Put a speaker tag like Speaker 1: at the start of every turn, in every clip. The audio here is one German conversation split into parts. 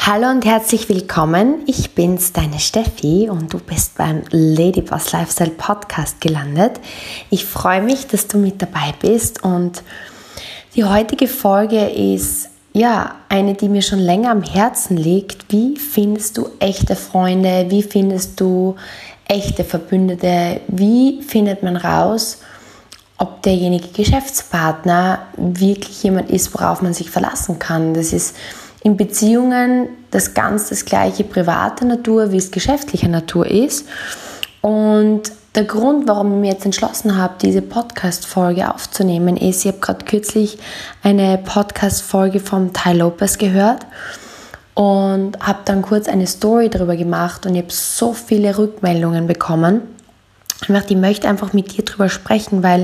Speaker 1: Hallo und herzlich willkommen. Ich bin's, deine Steffi, und du bist beim Ladyboss Lifestyle Podcast gelandet. Ich freue mich, dass du mit dabei bist, und die heutige Folge ist eine, die mir schon länger am Herzen liegt. Wie findest du echte Freunde? Wie findest du echte Verbündete? Wie findet man raus, ob derjenige Geschäftspartner wirklich jemand ist, worauf man sich verlassen kann? Das ist in Beziehungen das gleiche private Natur, wie es geschäftlicher Natur ist. Und der Grund, warum ich mir jetzt entschlossen habe, diese Podcast-Folge aufzunehmen, ist, ich habe gerade kürzlich eine Podcast-Folge vom Tai Lopez gehört und habe dann kurz eine Story darüber gemacht, und ich habe so viele Rückmeldungen bekommen. Ich möchte einfach mit dir darüber sprechen, weil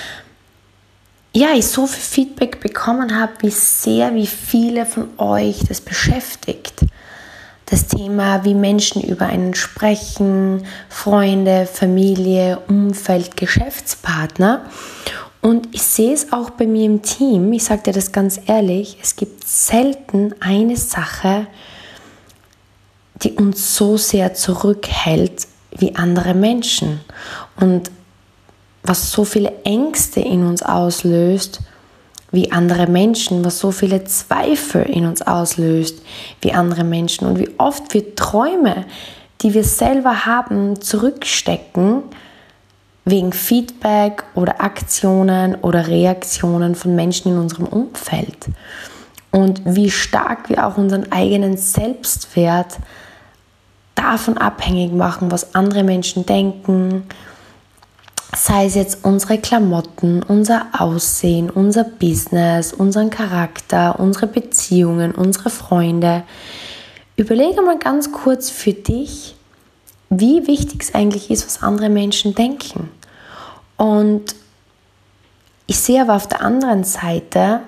Speaker 1: ich so viel Feedback bekommen habe, wie viele von euch das beschäftigt. Das Thema, wie Menschen über einen sprechen, Freunde, Familie, Umfeld, Geschäftspartner. Und ich sehe es auch bei mir im Team, ich sage dir das ganz ehrlich, es gibt selten eine Sache, die uns so sehr zurückhält wie andere Menschen. Und was so viele Ängste in uns auslöst wie andere Menschen, was so viele Zweifel in uns auslöst wie andere Menschen, und wie oft wir Träume, die wir selber haben, zurückstecken wegen Feedback oder Aktionen oder Reaktionen von Menschen in unserem Umfeld, und wie stark wir auch unseren eigenen Selbstwert davon abhängig machen, was andere Menschen denken. Sei es jetzt unsere Klamotten, unser Aussehen, unser Business, unseren Charakter, unsere Beziehungen, unsere Freunde. Überlege mal ganz kurz für dich, wie wichtig es eigentlich ist, was andere Menschen denken. Und ich sehe aber auf der anderen Seite,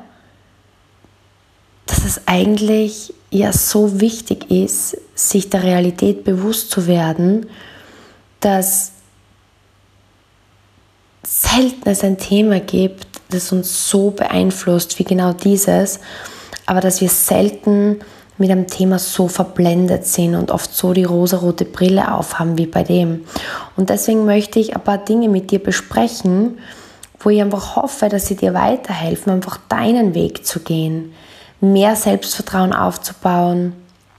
Speaker 1: dass es eigentlich so wichtig ist, sich der Realität bewusst zu werden, dass selten es ein Thema gibt, das uns so beeinflusst wie genau dieses, aber dass wir selten mit einem Thema so verblendet sind und oft so die rosarote Brille aufhaben wie bei dem. Und deswegen möchte ich ein paar Dinge mit dir besprechen, wo ich einfach hoffe, dass sie dir weiterhelfen, einfach deinen Weg zu gehen, mehr Selbstvertrauen aufzubauen,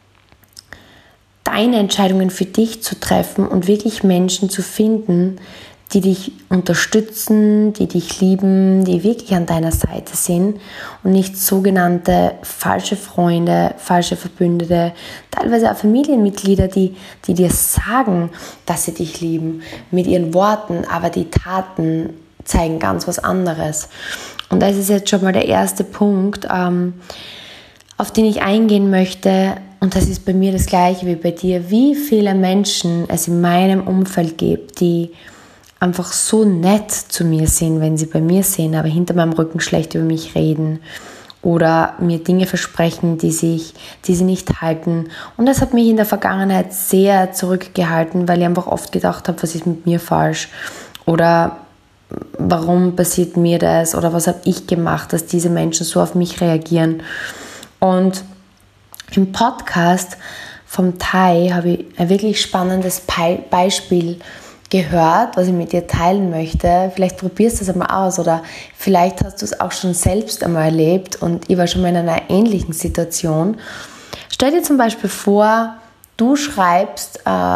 Speaker 1: deine Entscheidungen für dich zu treffen und wirklich Menschen zu finden, die dich unterstützen, die dich lieben, die wirklich an deiner Seite sind, und nicht sogenannte falsche Freunde, falsche Verbündete, teilweise auch Familienmitglieder, die dir sagen, dass sie dich lieben, mit ihren Worten, aber die Taten zeigen ganz was anderes. Und das ist jetzt schon mal der erste Punkt, auf den ich eingehen möchte, und das ist bei mir das Gleiche wie bei dir, wie viele Menschen es in meinem Umfeld gibt, die einfach so nett zu mir sind, wenn sie bei mir sind, aber hinter meinem Rücken schlecht über mich reden oder mir Dinge versprechen, die sie nicht halten. Und das hat mich in der Vergangenheit sehr zurückgehalten, weil ich einfach oft gedacht habe, was ist mit mir falsch? Oder warum passiert mir das? Oder was habe ich gemacht, dass diese Menschen so auf mich reagieren? Und im Podcast vom Tai habe ich ein wirklich spannendes Beispiel gehört, was ich mit dir teilen möchte. Vielleicht probierst du es einmal aus, oder vielleicht hast du es auch schon selbst einmal erlebt, und ich war schon mal in einer ähnlichen Situation. Stell dir zum Beispiel vor, du schreibst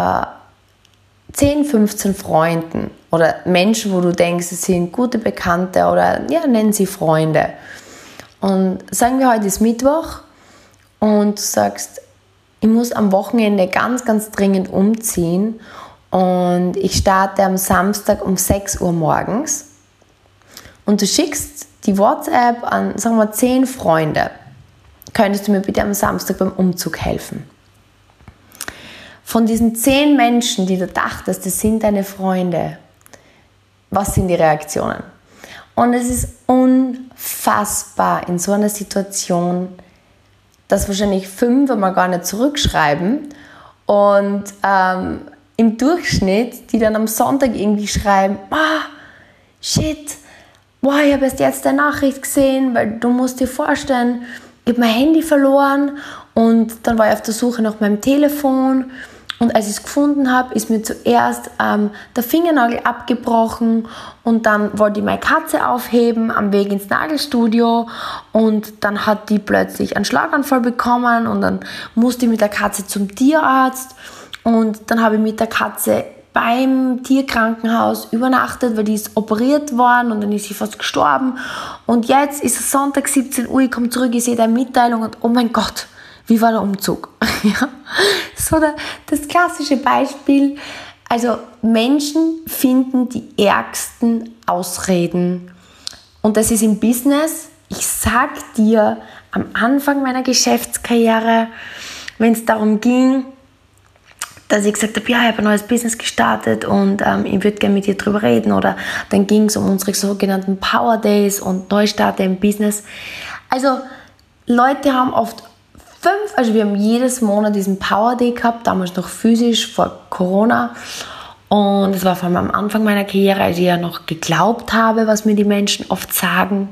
Speaker 1: 10, 15 Freunden oder Menschen, wo du denkst, sie sind gute Bekannte oder nennen sie Freunde. Und sagen wir, heute ist Mittwoch und du sagst, ich muss am Wochenende ganz, ganz dringend umziehen, und ich starte am Samstag um 6 Uhr morgens, und du schickst die WhatsApp an, sagen wir, 10 Freunde. Könntest du mir bitte am Samstag beim Umzug helfen? Von diesen 10 Menschen, die du dachtest, das sind deine Freunde, was sind die Reaktionen? Und es ist unfassbar in so einer Situation, dass wahrscheinlich 5 einmal gar nicht zurückschreiben, und im Durchschnitt, die dann am Sonntag irgendwie schreiben, shit, ich habe erst jetzt eine Nachricht gesehen, weil du musst dir vorstellen, ich habe mein Handy verloren und dann war ich auf der Suche nach meinem Telefon. Und als ich es gefunden habe, ist mir zuerst der Fingernagel abgebrochen und dann wollte ich meine Katze aufheben am Weg ins Nagelstudio und dann hat die plötzlich einen Schlaganfall bekommen und dann musste ich mit der Katze zum Tierarzt und dann habe ich mit der Katze beim Tierkrankenhaus übernachtet, weil die ist operiert worden und dann ist sie fast gestorben. Und jetzt ist es Sonntag 17 Uhr, ich komme zurück, ich sehe eine Mitteilung und oh mein Gott, wie war der Umzug? Ja, so das klassische Beispiel. Also Menschen finden die ärgsten Ausreden. Und das ist im Business. Ich sag dir, am Anfang meiner Geschäftskarriere, wenn es darum ging, dass ich gesagt habe, ja, ich habe ein neues Business gestartet und ich würde gerne mit dir drüber reden. Oder dann ging es um unsere sogenannten Power Days und Neustarter im Business. Also Leute haben oft also wir haben jedes Monat diesen Power Day gehabt, damals noch physisch, vor Corona. Und es war vor allem am Anfang meiner Karriere, als ich ja noch geglaubt habe, was mir die Menschen oft sagen.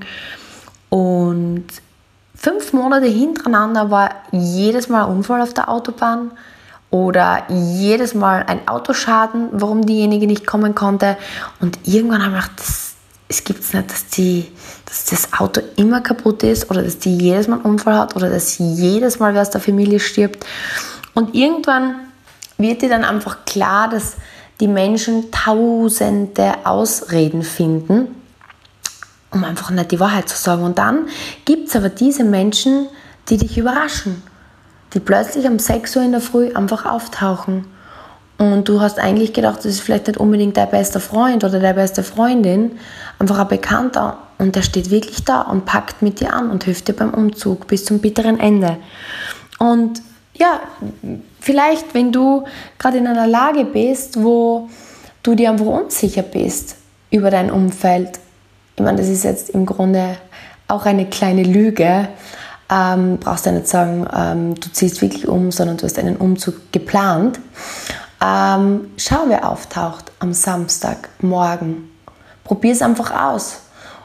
Speaker 1: Und 5 Monate hintereinander war jedes Mal ein Unfall auf der Autobahn oder jedes Mal ein Autoschaden, warum diejenige nicht kommen konnte. Und irgendwann habe ich gedacht, es gibt es nicht, dass das Auto immer kaputt ist oder dass die jedes Mal einen Unfall hat oder dass jedes Mal wer aus der Familie stirbt. Und irgendwann wird dir dann einfach klar, dass die Menschen tausende Ausreden finden, um einfach nicht die Wahrheit zu sagen. Und dann gibt es aber diese Menschen, die dich überraschen, die plötzlich um 6 Uhr in der Früh einfach auftauchen. Und du hast eigentlich gedacht, das ist vielleicht nicht unbedingt dein bester Freund oder deine beste Freundin, einfach ein Bekannter. Und der steht wirklich da und packt mit dir an und hilft dir beim Umzug bis zum bitteren Ende. Und ja, vielleicht, wenn du gerade in einer Lage bist, wo du dir einfach unsicher bist über dein Umfeld. Ich meine, das ist jetzt im Grunde auch eine kleine Lüge. Brauchst du nicht sagen, du ziehst wirklich um, sondern du hast einen Umzug geplant. Schau, wer auftaucht am Samstagmorgen. Probier es einfach aus.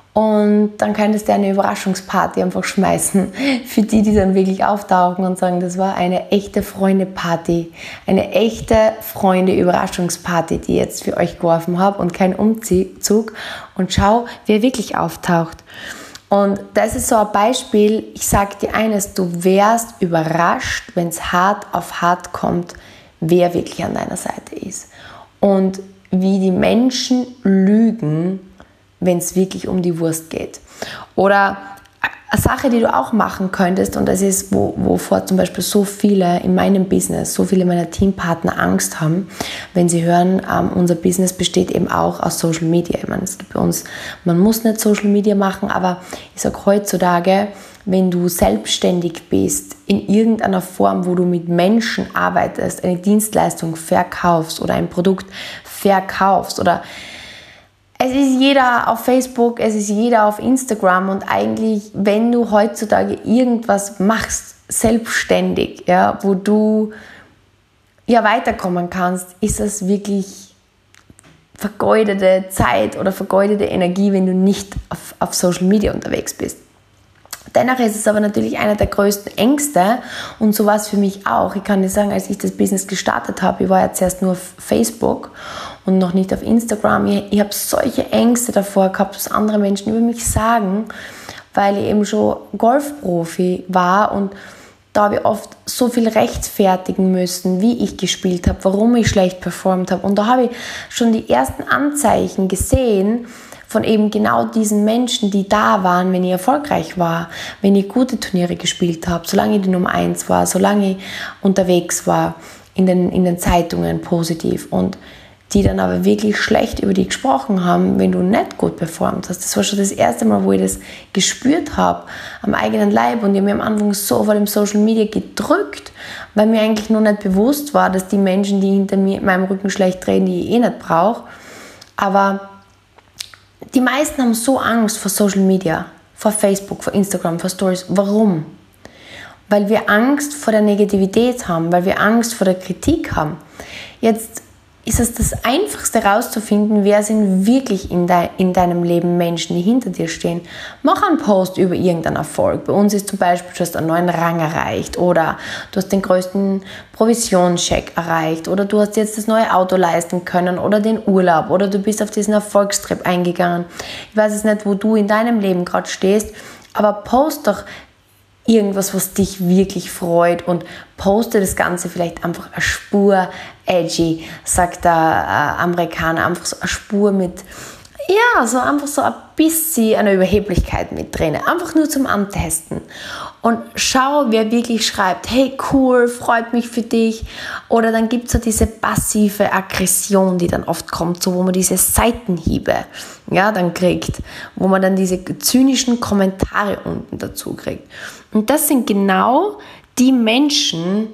Speaker 1: Und dann könntest du eine Überraschungsparty einfach schmeißen für die, die dann wirklich auftauchen und sagen, das war eine echte Freunde-Party, eine echte Freunde-Überraschungsparty, die ich jetzt für euch geworfen habe und kein Umzug. Und schau, wer wirklich auftaucht. Und das ist so ein Beispiel, ich sage dir eines, du wärst überrascht, wenn es hart auf hart kommt, wer wirklich an deiner Seite ist. Und wie die Menschen lügen, wenn es wirklich um die Wurst geht. Oder eine Sache, die du auch machen könntest, und das ist, wovor zum Beispiel so viele in meinem Business, so viele meiner Teampartner Angst haben, wenn sie hören, unser Business besteht eben auch aus Social Media. Ich meine, es gibt bei uns, man muss nicht Social Media machen, aber ich sage heutzutage, wenn du selbstständig bist, in irgendeiner Form, wo du mit Menschen arbeitest, eine Dienstleistung verkaufst oder ein Produkt verkaufst oder es ist jeder auf Facebook, es ist jeder auf Instagram und eigentlich, wenn du heutzutage irgendwas machst, selbstständig, ja, wo du ja weiterkommen kannst, ist das wirklich vergeudete Zeit oder vergeudete Energie, wenn du nicht auf Social Media unterwegs bist. Dennoch ist es aber natürlich einer der größten Ängste und so war es für mich auch. Ich kann dir sagen, als ich das Business gestartet habe, ich war ja zuerst nur auf Facebook und noch nicht auf Instagram. Ich habe solche Ängste davor gehabt, was andere Menschen über mich sagen, weil ich eben schon Golfprofi war und da habe ich oft so viel rechtfertigen müssen, wie ich gespielt habe, warum ich schlecht performt habe. Und da habe ich schon die ersten Anzeichen gesehen, von eben genau diesen Menschen, die da waren, wenn ich erfolgreich war, wenn ich gute Turniere gespielt habe, solange ich die Nummer 1 war, solange ich unterwegs war, in den Zeitungen positiv und die dann aber wirklich schlecht über dich gesprochen haben, wenn du nicht gut performt hast. Das war schon das erste Mal, wo ich das gespürt habe am eigenen Leib und ich habe mir am Anfang so vor dem Social Media gedrückt, weil mir eigentlich noch nicht bewusst war, dass die Menschen, die hinter mir in meinem Rücken schlecht reden, die ich eh nicht brauche, aber die meisten haben so Angst vor Social Media, vor Facebook, vor Instagram, vor Stories. Warum? Weil wir Angst vor der Negativität haben, weil wir Angst vor der Kritik haben. Jetzt ist es das Einfachste herauszufinden, wer sind wirklich in deinem Leben Menschen, die hinter dir stehen. Mach einen Post über irgendeinen Erfolg. Bei uns ist zum Beispiel, du hast einen neuen Rang erreicht oder du hast den größten Provisionscheck erreicht oder du hast jetzt das neue Auto leisten können oder den Urlaub oder du bist auf diesen Erfolgstrip eingegangen. Ich weiß jetzt nicht, wo du in deinem Leben gerade stehst, aber post doch irgendwas, was dich wirklich freut und poste das Ganze vielleicht einfach eine Spur edgy, sagt der Amerikaner, einfach so eine Spur mit, ja, so einfach so ein bisschen eine Überheblichkeit mit drin, einfach nur zum Antesten. Und schau, wer wirklich schreibt, hey cool, freut mich für dich. Oder dann gibt es so diese passive Aggression, die dann oft kommt, so wo man diese Seitenhiebe dann kriegt, wo man dann diese zynischen Kommentare unten dazu kriegt. Und das sind genau die Menschen,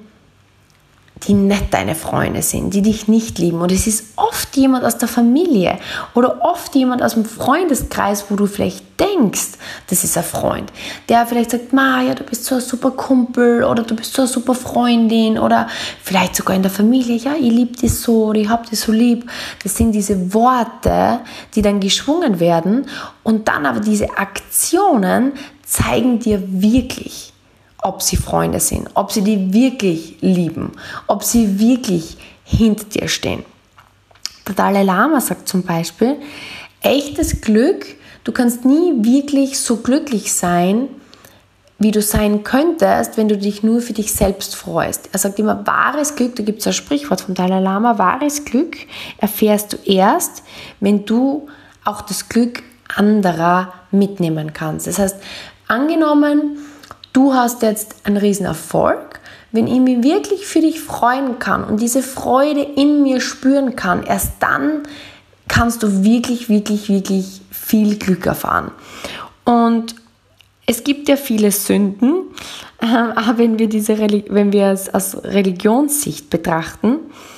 Speaker 1: die nicht deine Freunde sind, die dich nicht lieben. Und es ist oft jemand aus der Familie oder oft jemand aus dem Freundeskreis, wo du vielleicht denkst, das ist ein Freund, der vielleicht sagt, Maja, du bist so ein super Kumpel oder du bist so eine super Freundin oder vielleicht sogar in der Familie, ja, ich liebe dich so oder ich hab dich so lieb. Das sind diese Worte, die dann geschwungen werden und dann aber diese Aktionen zeigen dir wirklich, ob sie Freunde sind, ob sie dich wirklich lieben, ob sie wirklich hinter dir stehen. Der Dalai Lama sagt zum Beispiel, echtes Glück, du kannst nie wirklich so glücklich sein, wie du sein könntest, wenn du dich nur für dich selbst freust. Er sagt immer, wahres Glück, da gibt es ein Sprichwort vom Dalai Lama, wahres Glück erfährst du erst, wenn du auch das Glück anderer mitnehmen kannst. Das heißt, angenommen, du hast jetzt einen riesen Erfolg, wenn ich mich wirklich für dich freuen kann und diese Freude in mir spüren kann, erst dann kannst du wirklich, wirklich, wirklich viel Glück erfahren. Und es gibt ja viele Sünden, aber wenn wir es aus Religionssicht betrachten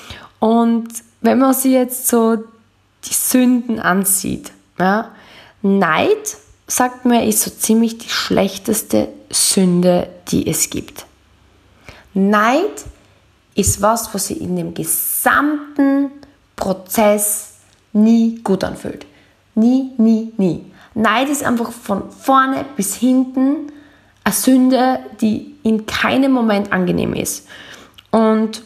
Speaker 1: und wenn man sich jetzt so die Sünden ansieht, ja, Neid, sagt man, ist so ziemlich die schlechteste Sünde, die es gibt. Neid ist was sich in dem gesamten Prozess nie gut anfühlt. Nie, nie, nie. Neid ist einfach von vorne bis hinten eine Sünde, die in keinem Moment angenehm ist. Und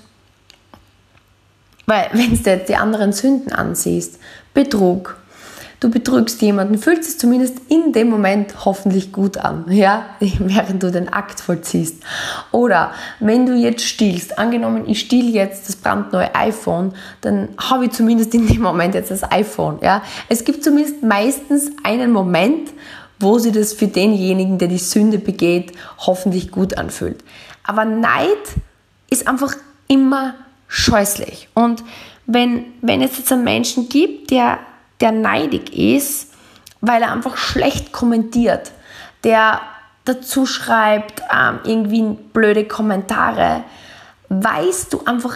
Speaker 1: weil, wenn du jetzt die anderen Sünden ansiehst, Betrug, du betrügst jemanden, fühlt es zumindest in dem Moment hoffentlich gut an, ja, während du den Akt vollziehst. Oder wenn du jetzt stiehlst, angenommen, ich stehle jetzt das brandneue iPhone, dann habe ich zumindest in dem Moment jetzt das iPhone. Ja. Es gibt zumindest meistens einen Moment, wo sich das für denjenigen, der die Sünde begeht, hoffentlich gut anfühlt. Aber Neid ist einfach immer scheußlich. Und wenn es jetzt einen Menschen gibt, der neidig ist, weil er einfach schlecht kommentiert, der dazu schreibt, irgendwie blöde Kommentare, weißt du einfach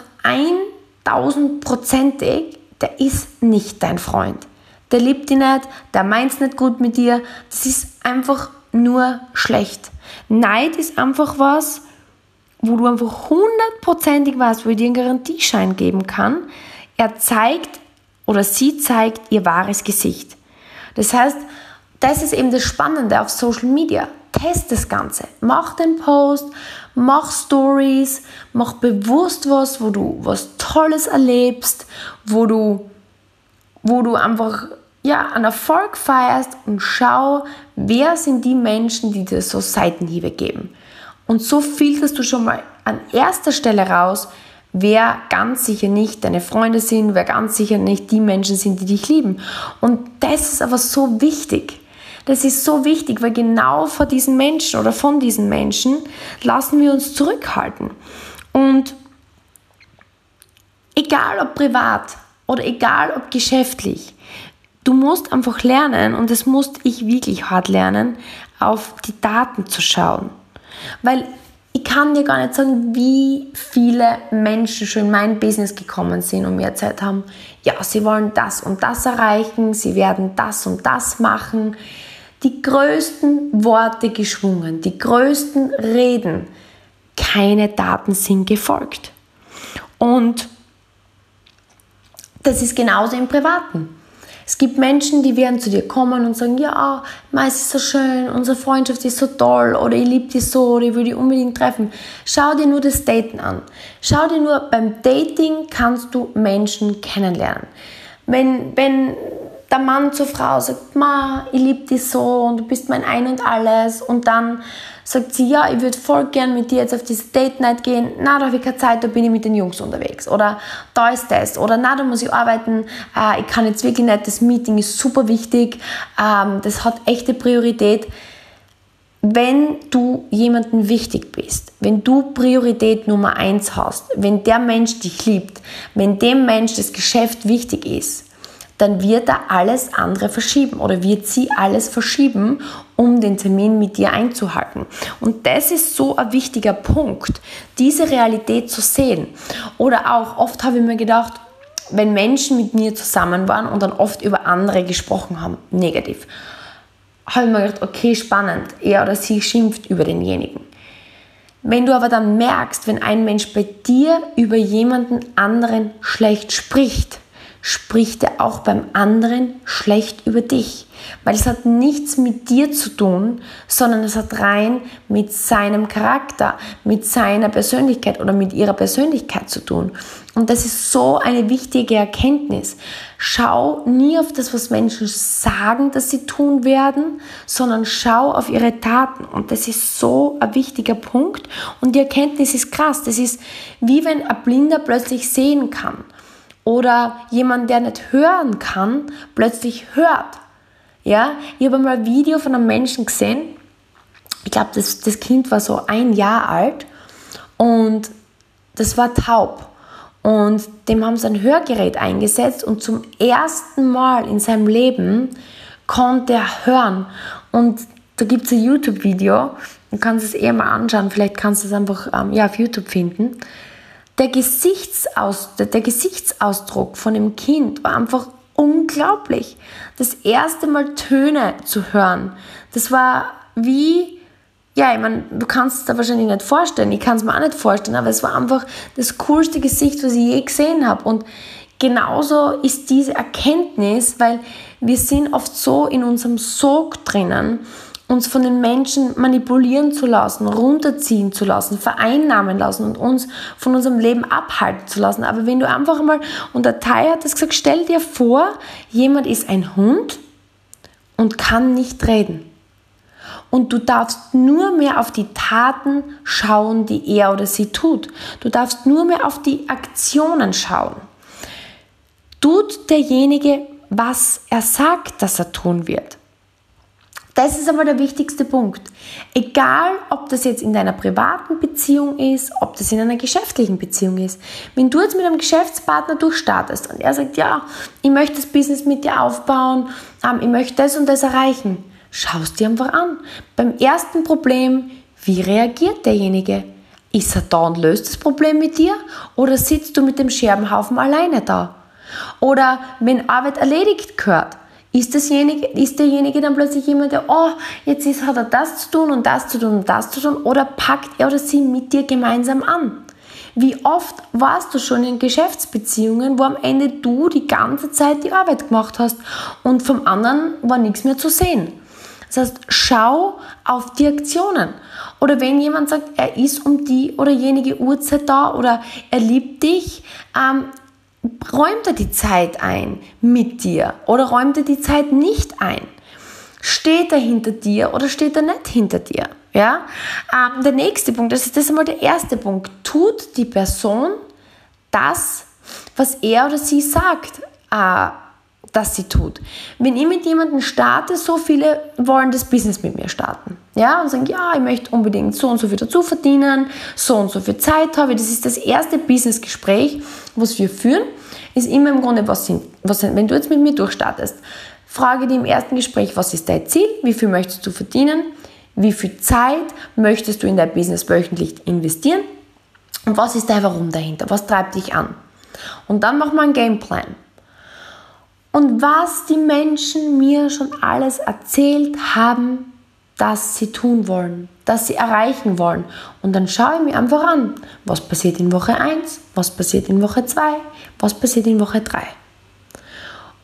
Speaker 1: 1000%ig, der ist nicht dein Freund. Der liebt dich nicht, der meint es nicht gut mit dir, das ist einfach nur schlecht. Neid ist einfach was, wo du einfach 100%ig weißt, wo ich dir einen Garantieschein geben kann. Er zeigt oder sie zeigt ihr wahres Gesicht. Das heißt, das ist eben das Spannende auf Social Media. Test das Ganze. Mach den Post, mach Stories, mach bewusst was, wo du was Tolles erlebst, wo du einfach einen Erfolg feierst und schau, wer sind die Menschen, die dir so Seitenhiebe geben. Und so filterst du schon mal an erster Stelle raus, wer ganz sicher nicht deine Freunde sind, wer ganz sicher nicht die Menschen sind, die dich lieben. Und das ist aber so wichtig. Das ist so wichtig, weil genau vor diesen Menschen oder von diesen Menschen lassen wir uns zurückhalten. Und egal ob privat oder egal ob geschäftlich, du musst einfach lernen, und das musste ich wirklich hart lernen, auf die Daten zu schauen. Weil ich kann dir gar nicht sagen, wie viele Menschen schon in mein Business gekommen sind und mir erzählt haben, ja, sie wollen das und das erreichen, sie werden das und das machen. Die größten Worte geschwungen, die größten Reden, keine Daten sind gefolgt. Und Das ist genauso im Privaten. Es gibt Menschen, die werden zu dir kommen und sagen, ja, es ist so schön, unsere Freundschaft ist so toll oder ich liebe dich so oder ich will dich unbedingt treffen. Schau dir nur das Daten an. Schau dir nur, beim Dating kannst du Menschen kennenlernen. Wenn der Mann zur Frau sagt, Ma, ich liebe dich so und du bist mein Ein und Alles und dann sagt sie, ja, ich würde voll gern mit dir jetzt auf diese Date Night gehen, na, da habe ich keine Zeit, da bin ich mit den Jungs unterwegs oder da ist das oder na, da muss ich arbeiten, ich kann jetzt wirklich nicht, das Meeting ist super wichtig, das hat echte Priorität. Wenn du jemandem wichtig bist, wenn du Priorität Nummer 1 hast, wenn der Mensch dich liebt, wenn dem Mensch das Geschäft wichtig ist, dann wird er alles andere verschieben oder wird sie alles verschieben, um den Termin mit dir einzuhalten. Und das ist so ein wichtiger Punkt, diese Realität zu sehen. Oder auch, oft habe ich mir gedacht, wenn Menschen mit mir zusammen waren und dann oft über andere gesprochen haben, negativ, habe ich mir gedacht, okay, spannend, er oder sie schimpft über denjenigen. Wenn du aber dann merkst, wenn ein Mensch bei dir über jemanden anderen schlecht spricht, spricht er auch beim anderen schlecht über dich. Weil es hat nichts mit dir zu tun, sondern es hat rein mit seinem Charakter, mit seiner Persönlichkeit oder mit ihrer Persönlichkeit zu tun. Und das ist so eine wichtige Erkenntnis. Schau nie auf das, was Menschen sagen, dass sie tun werden, sondern schau auf ihre Taten. Und das ist so ein wichtiger Punkt. Und die Erkenntnis ist krass. Das ist wie wenn ein Blinder plötzlich sehen kann. Oder jemand, der nicht hören kann, plötzlich hört. Ja? Ich habe mal ein Video von einem Menschen gesehen, ich glaube, das Kind war so 1 Jahr alt und das war taub. Und dem haben sie ein Hörgerät eingesetzt und zum ersten Mal in seinem Leben konnte er hören. Und da gibt es ein YouTube-Video, du kannst es mal anschauen, vielleicht kannst du es einfach auf YouTube finden. Der Gesichtsausdruck von dem Kind war einfach unglaublich. Das erste Mal Töne zu hören, das war wie, ja, ich meine, du kannst es dir wahrscheinlich nicht vorstellen, ich kann es mir auch nicht vorstellen, aber es war einfach das coolste Gesicht, was ich je gesehen habe. Und genauso ist diese Erkenntnis, weil wir sind oft so in unserem Sog drinnen, uns von den Menschen manipulieren zu lassen, runterziehen zu lassen, vereinnahmen lassen und uns von unserem Leben abhalten zu lassen. Aber wenn du einfach mal, und der Thai hat das gesagt, stell dir vor, jemand ist ein Hund und kann nicht reden. Und du darfst nur mehr auf die Taten schauen, die er oder sie tut. Du darfst nur mehr auf die Aktionen schauen. Tut derjenige, was er sagt, dass er tun wird? Das ist aber der wichtigste Punkt. Egal, ob das jetzt in deiner privaten Beziehung ist, ob das in einer geschäftlichen Beziehung ist. Wenn du jetzt mit einem Geschäftspartner durchstartest und er sagt, ja, ich möchte das Business mit dir aufbauen, ich möchte das und das erreichen, schau es dir einfach an. Beim ersten Problem, wie reagiert derjenige? Ist er da und löst das Problem mit dir oder sitzt du mit dem Scherbenhaufen alleine da? Oder wenn Arbeit erledigt gehört, ist derjenige dann plötzlich jemand, der, hat er das zu tun und das zu tun und das zu tun, oder packt er oder sie mit dir gemeinsam an? Wie oft warst du schon in Geschäftsbeziehungen, wo am Ende du die ganze Zeit die Arbeit gemacht hast und vom anderen war nichts mehr zu sehen? Das heißt, schau auf die Aktionen. Oder wenn jemand sagt, er ist um die oder jenige Uhrzeit da oder er liebt dich, räumt er die Zeit ein mit dir oder räumt er die Zeit nicht ein? Steht er hinter dir oder steht er nicht hinter dir? Ja? Der nächste Punkt, das ist einmal der erste Punkt. Tut die Person das, was er oder sie sagt, dass sie tut. Wenn ich mit jemandem starte, so viele wollen das Business mit mir starten. Ja, und sagen, ja, ich möchte unbedingt so und so viel dazu verdienen, so und so viel Zeit habe ich. Das ist das erste Businessgespräch, was wir führen, ist immer im Grunde, wenn du jetzt mit mir durchstartest, frage dich im ersten Gespräch, was ist dein Ziel, wie viel möchtest du verdienen, wie viel Zeit möchtest du in dein Business wöchentlich investieren und was ist dein Warum dahinter, was treibt dich an. Und dann machen wir einen Gameplan. Und was die Menschen mir schon alles erzählt haben, dass sie tun wollen, dass sie erreichen wollen. Und dann schaue ich mir einfach an, was passiert in Woche 1, was passiert in Woche 2, was passiert in Woche 3.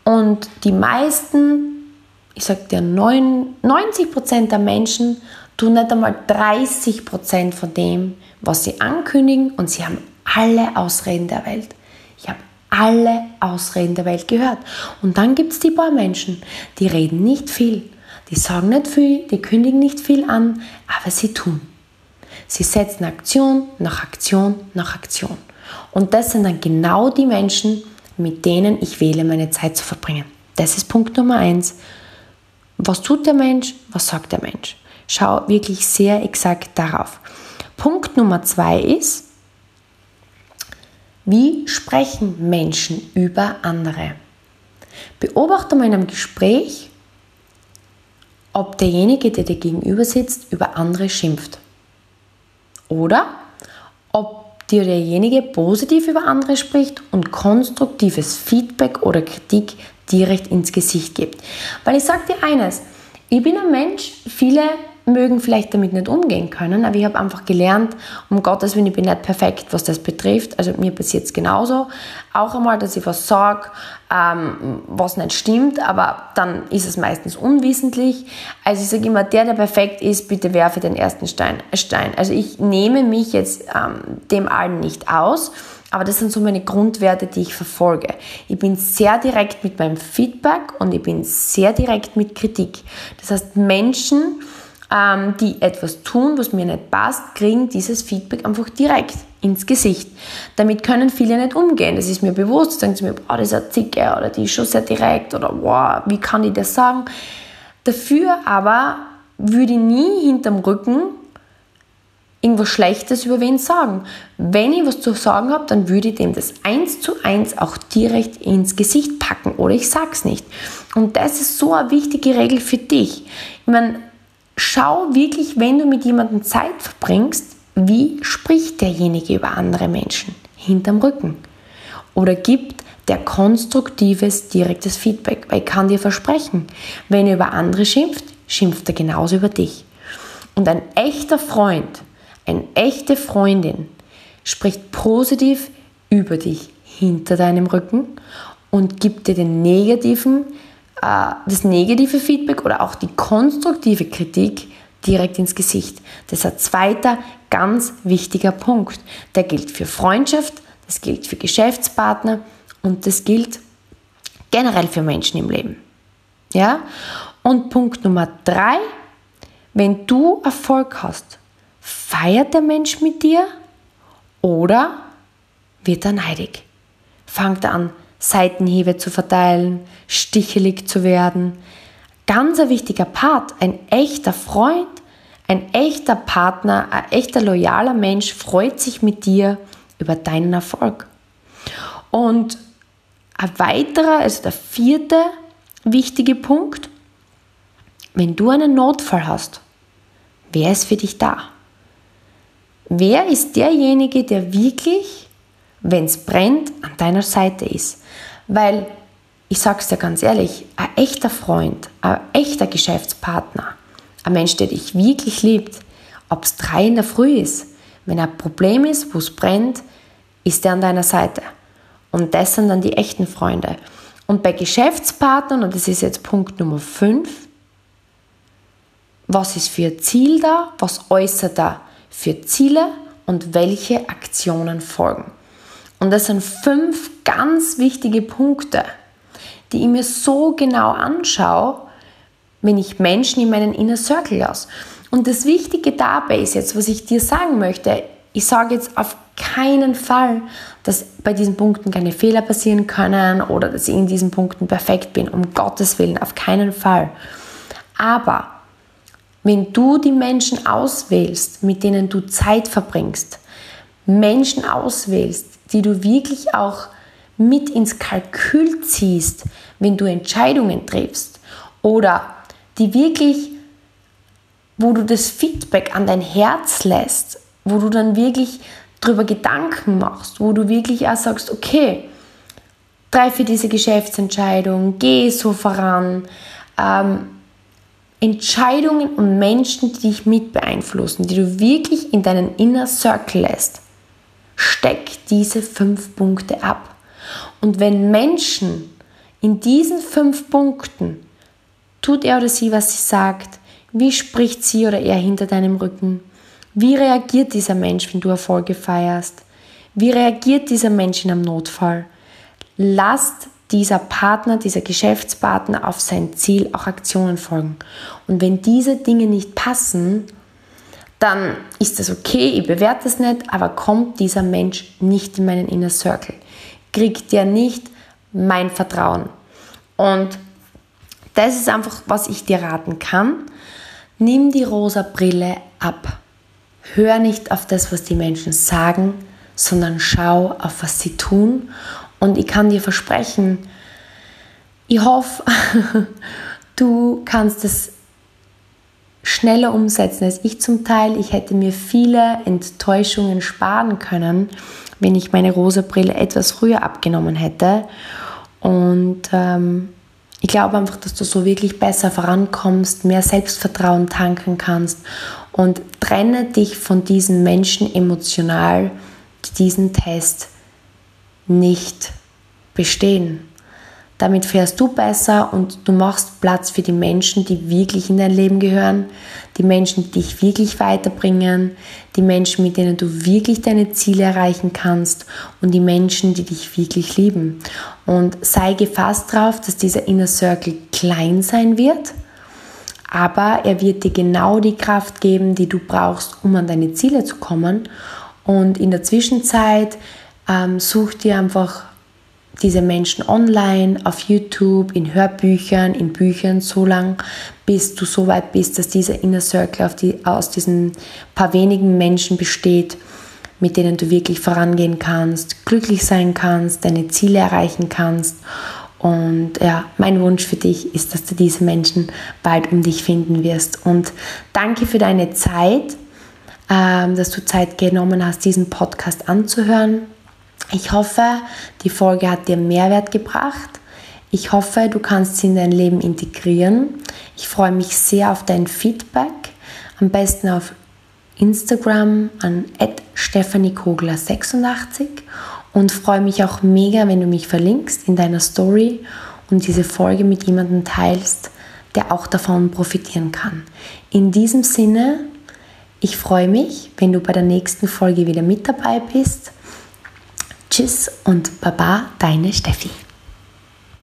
Speaker 1: Und die meisten, ich sage dir 90% der Menschen tun nicht einmal 30% von dem, was sie ankündigen, und sie haben alle Ausreden der Welt. Ich habe alle Ausreden der Welt gehört. Und dann gibt es die paar Menschen, die reden nicht viel, die sagen nicht viel, die kündigen nicht viel an, aber sie tun. Sie setzen Aktion nach Aktion nach Aktion. Und das sind dann genau die Menschen, mit denen ich wähle, meine Zeit zu verbringen. Das ist Punkt Nummer 1. Was tut der Mensch? Was sagt der Mensch? Schau wirklich sehr exakt darauf. Punkt Nummer 2 ist, wie sprechen Menschen über andere? Beobachte mal in einem Gespräch, ob derjenige, der dir gegenüber sitzt, über andere schimpft. Oder ob dir derjenige positiv über andere spricht und konstruktives Feedback oder Kritik direkt ins Gesicht gibt. Weil ich sage dir eines, ich bin ein Mensch, viele mögen vielleicht damit nicht umgehen können, aber ich habe einfach gelernt, um Gottes Willen, ich bin nicht perfekt, was das betrifft. Also mir passiert es genauso. Auch einmal, dass ich was sage, was nicht stimmt, aber dann ist es meistens unwissentlich. Also ich sage immer, der perfekt ist, bitte werfe den ersten Stein. Also ich nehme mich jetzt dem allen nicht aus, aber das sind so meine Grundwerte, die ich verfolge. Ich bin sehr direkt mit meinem Feedback und ich bin sehr direkt mit Kritik. Das heißt, Menschen, die etwas tun, was mir nicht passt, kriegen dieses Feedback einfach direkt ins Gesicht. Damit können viele nicht umgehen. Das ist mir bewusst. Sagen sie mir, boah, das ist eine Zicke oder die ist schon sehr direkt oder wow, wie kann ich das sagen? Dafür aber würde ich nie hinterm Rücken irgendwas Schlechtes über wen sagen. Wenn ich was zu sagen habe, dann würde ich dem das 1:1 auch direkt ins Gesicht packen oder ich sag's nicht. Und das ist so eine wichtige Regel für dich. Ich meine, schau wirklich, wenn du mit jemandem Zeit verbringst, wie spricht derjenige über andere Menschen hinterm Rücken? Oder gibt der konstruktives, direktes Feedback? Weil ich kann dir versprechen, wenn er über andere schimpft, schimpft er genauso über dich. Und ein echter Freund, eine echte Freundin spricht positiv über dich hinter deinem Rücken und gibt dir das negative Feedback oder auch die konstruktive Kritik direkt ins Gesicht. Das ist ein zweiter ganz wichtiger Punkt. Der gilt für Freundschaft, das gilt für Geschäftspartner und das gilt generell für Menschen im Leben. Ja? Und Punkt Nummer 3, wenn du Erfolg hast, feiert der Mensch mit dir oder wird er neidig? Fangt er an, Seitenhiebe zu verteilen, stichelig zu werden. Ganz ein wichtiger Part, ein echter Freund, ein echter Partner, ein echter loyaler Mensch freut sich mit dir über deinen Erfolg. Und ein weiterer, also der 4. wichtige Punkt, wenn du einen Notfall hast, wer ist für dich da? Wer ist derjenige, der wirklich, wenn es brennt, an deiner Seite ist? Weil, ich sage es dir ganz ehrlich, ein echter Freund, ein echter Geschäftspartner, ein Mensch, der dich wirklich liebt, ob es 3 in der Früh ist, wenn ein Problem ist, wo es brennt, ist der an deiner Seite. Und das sind dann die echten Freunde. Und bei Geschäftspartnern, und das ist jetzt Punkt Nummer 5, was ist für ein Ziel da, was äußert er für Ziele und welche Aktionen folgen. Und das sind 5 ganz wichtige Punkte, die ich mir so genau anschaue, wenn ich Menschen in meinen Inner Circle lasse. Und das Wichtige dabei ist jetzt, was ich dir sagen möchte, ich sage jetzt auf keinen Fall, dass bei diesen Punkten keine Fehler passieren können oder dass ich in diesen Punkten perfekt bin, um Gottes Willen, auf keinen Fall. Aber wenn du die Menschen auswählst, mit denen du Zeit verbringst, Menschen auswählst, die du wirklich auch mit ins Kalkül ziehst, wenn du Entscheidungen triffst oder die wirklich, wo du das Feedback an dein Herz lässt, wo du dann wirklich drüber Gedanken machst, wo du wirklich auch sagst, okay, treffe diese Geschäftsentscheidung, geh so voran, Entscheidungen und Menschen, die dich mit beeinflussen, die du wirklich in deinen Inner Circle lässt. Steck diese 5 Punkte ab. Und wenn Menschen In diesen 5 Punkten tut er oder sie, was sie sagt, wie spricht sie oder er hinter deinem Rücken, wie reagiert dieser Mensch, wenn du Erfolge feierst, wie reagiert dieser Mensch in einem Notfall. Lasst dieser Partner, dieser Geschäftspartner auf sein Ziel auch Aktionen folgen. Und wenn diese Dinge nicht passen, dann ist das okay, ich bewerte es nicht, aber kommt dieser Mensch nicht in meinen Inner Circle, kriegt der nicht mein Vertrauen. Und das ist einfach, was ich dir raten kann. Nimm die rosa Brille ab. Hör nicht auf das, was die Menschen sagen, sondern schau auf, was sie tun. Und ich kann dir versprechen, ich hoffe, du kannst es schneller umsetzen als ich zum Teil. Ich hätte mir viele Enttäuschungen sparen können, wenn ich meine rosa Brille etwas früher abgenommen hätte. Und ich glaube einfach, dass du so wirklich besser vorankommst, mehr Selbstvertrauen tanken kannst und trenne dich von diesen Menschen emotional, die diesen Test nicht bestehen. Damit fährst du besser und du machst Platz für die Menschen, die wirklich in dein Leben gehören, die Menschen, die dich wirklich weiterbringen, die Menschen, mit denen du wirklich deine Ziele erreichen kannst und die Menschen, die dich wirklich lieben. Und sei gefasst darauf, dass dieser Inner Circle klein sein wird, aber er wird dir genau die Kraft geben, die du brauchst, um an deine Ziele zu kommen. Und in der Zwischenzeit such dir einfach diese Menschen online, auf YouTube, in Hörbüchern, in Büchern, so lange, bis du so weit bist, dass dieser Inner Circle aus diesen paar wenigen Menschen besteht, mit denen du wirklich vorangehen kannst, glücklich sein kannst, deine Ziele erreichen kannst. Und ja, mein Wunsch für dich ist, dass du diese Menschen bald um dich finden wirst. Und danke für deine Zeit, dass du Zeit genommen hast, diesen Podcast anzuhören. Ich hoffe, die Folge hat dir Mehrwert gebracht. Ich hoffe, du kannst sie in dein Leben integrieren. Ich freue mich sehr auf dein Feedback. Am besten auf Instagram an @stephaniekogler86 und freue mich auch mega, wenn du mich verlinkst in deiner Story und diese Folge mit jemandem teilst, der auch davon profitieren kann. In diesem Sinne, ich freue mich, wenn du bei der nächsten Folge wieder mit dabei bist. Tschüss und Baba, deine Steffi.